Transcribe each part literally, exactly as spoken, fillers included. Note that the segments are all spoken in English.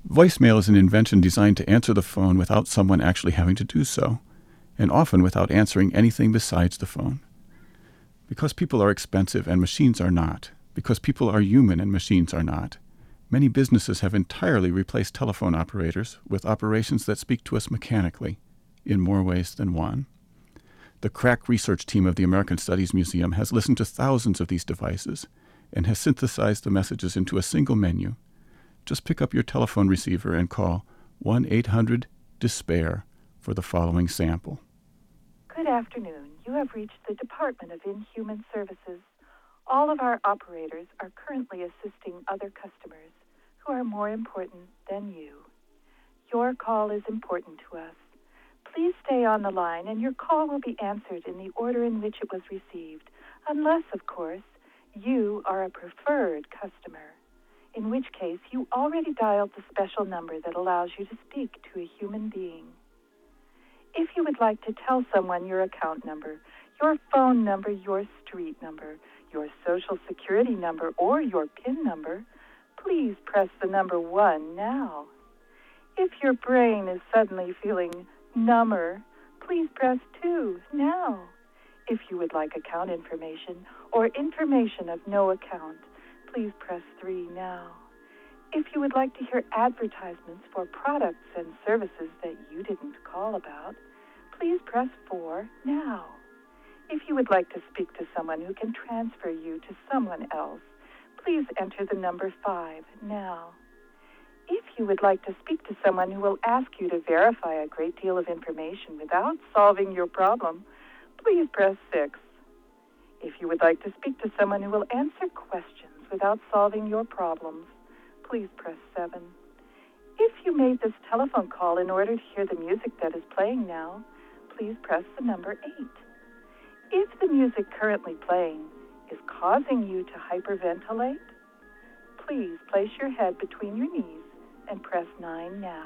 Voicemail is an invention designed to answer the phone without someone actually having to do so, and often without answering anything besides the phone. Because people are expensive and machines are not, because people are human and machines are not, many businesses have entirely replaced telephone operators with operations that speak to us mechanically, in more ways than one. The crack research team of the American Studies Museum has listened to thousands of these devices and has synthesized the messages into a single menu. Just pick up your telephone receiver and call one eight hundred despair for the following sample. Good afternoon. You have reached the Department of Inhuman Services. All of our operators are currently assisting other customers who are more important than you. Your call is important to us. Please stay on the line and your call will be answered in the order in which it was received, unless, of course, you are a preferred customer, in which case you already dialed the special number that allows you to speak to a human being. If you would like to tell someone your account number, your phone number, your street number, your social security number, or your PIN number, please press the number one now. If your brain is suddenly feeling number, please press two now. If you would like account information or information of no account, please press three now. If you would like to hear advertisements for products and services that you didn't call about, please press four now. If you would like to speak to someone who can transfer you to someone else, please enter the number five now. If you would like to speak to someone who will ask you to verify a great deal of information without solving your problem, please press six. If you would like to speak to someone who will answer questions without solving your problems, please press seven. If you made this telephone call in order to hear the music that is playing now, please press the number eight. If the music currently playing is causing you to hyperventilate, please place your head between your knees and press nine now.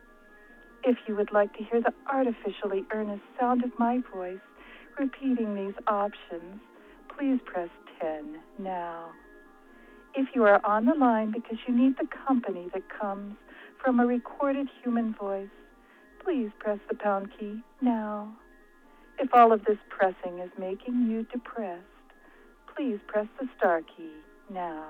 If you would like to hear the artificially earnest sound of my voice repeating these options, please press ten now. If you are on the line because you need the company that comes from a recorded human voice, please press the pound key now. If all of this pressing is making you depressed, please press the star key now.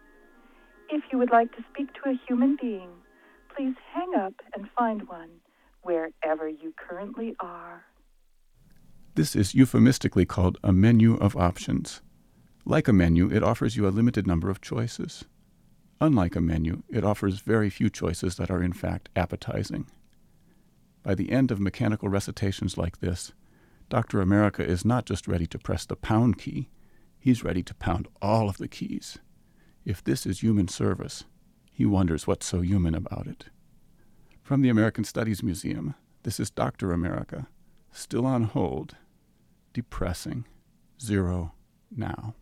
If you would like to speak to a human being, please hang up and find one wherever you currently are. This is euphemistically called a menu of options. Like a menu, it offers you a limited number of choices. Unlike a menu, it offers very few choices that are in fact appetizing. By the end of mechanical recitations like this, Doctor America is not just ready to press the pound key, he's ready to pound all of the keys. If this is human service, he wonders what's so human about it. From the American Studies Museum, this is Doctor America, still on hold, depressing, zero now.